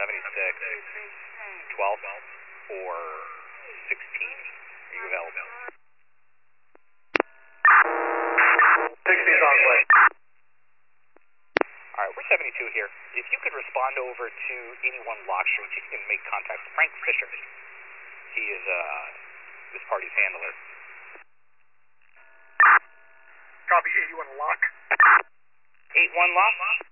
76, 12, or 16. Are you available? 16's on play. Alright, we're 72 here. If you could respond over to 81 Lock Street, you can make contact with Frank Fisher. He is this party's handler. Copy 81 Lock. 81 Lock?